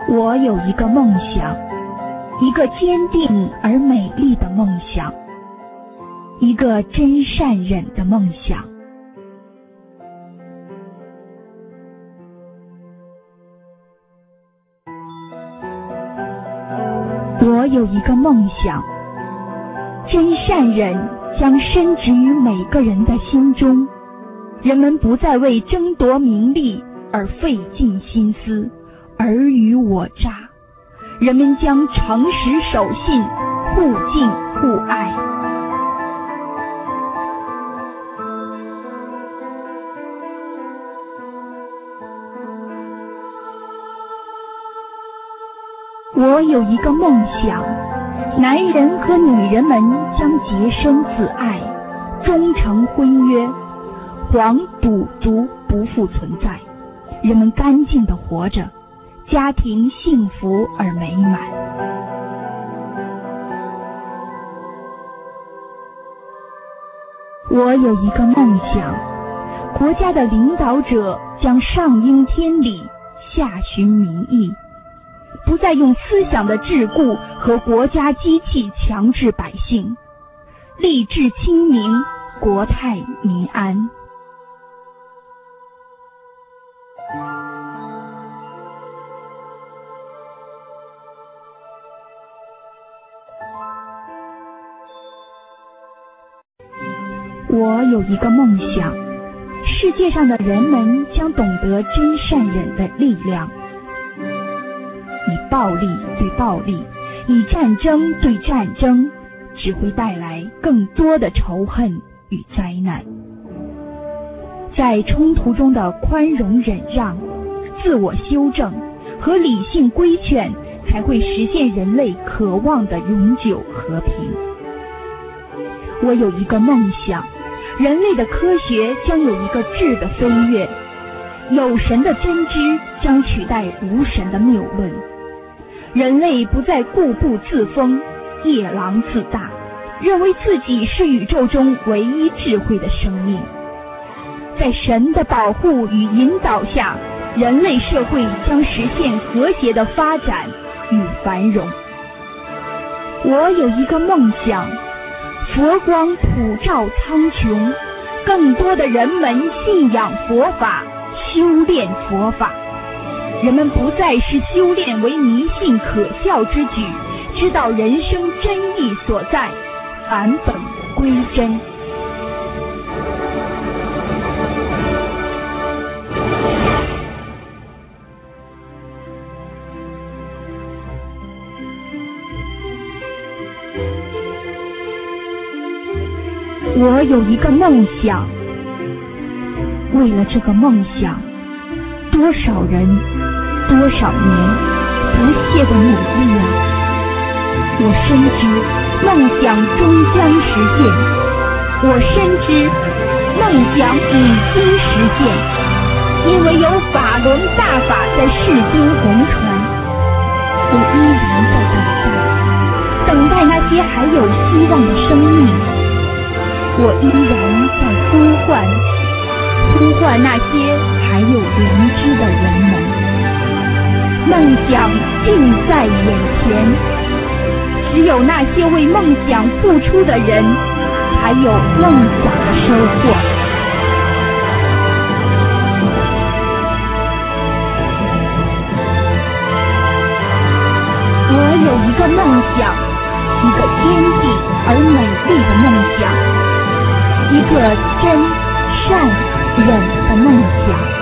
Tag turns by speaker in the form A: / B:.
A: 我有一个梦想，一个坚定而美丽的梦想，一个真善忍的梦想。我有一个梦想，真善忍将深植于每个人的心中，人们不再为争夺名利而费尽心思，尔虞我诈，人们将诚实守信，互敬互爱。我有一个梦想，男人和女人们将洁身自爱，终成婚约，黄赌毒不复存在，人们干净地活着，家庭幸福而美满。我有一个梦想，国家的领导者将上应天理，下寻民意，不再用思想的桎梏和国家机器强制百姓，吏治清明，国泰民安。我有一个梦想，世界上的人们将懂得真善忍的力量，以暴力对暴力，以战争对战争，只会带来更多的仇恨与灾难。在冲突中的宽容忍让、自我修正和理性规劝，才会实现人类渴望的永久和平。我有一个梦想，人类的科学将有一个质的飞跃，有神的真知将取代无神的谬论，人类不再固步自封，夜郎自大，认为自己是宇宙中唯一智慧的生命。在神的保护与引导下，人类社会将实现和谐的发展与繁荣。我有一个梦想，佛光普照苍穹，更多的人们信仰佛法，修炼佛法，人们不再是修炼为迷信可笑之举，知道人生真意所在，返本归真。我有一个梦想，为了这个梦想，多少人多少年不懈的努力啊！我深知梦想终将实现，我深知梦想已经实现，因为有法轮大法在世间红传。我依然在等待那些还有希望的生命，我依然在呼唤那些还有良知的人们。梦想近在眼前，只有那些为梦想付出的人，才有梦想的收获。我有一个梦想，一个坚定而美丽的梦想，一个真善忍的梦想。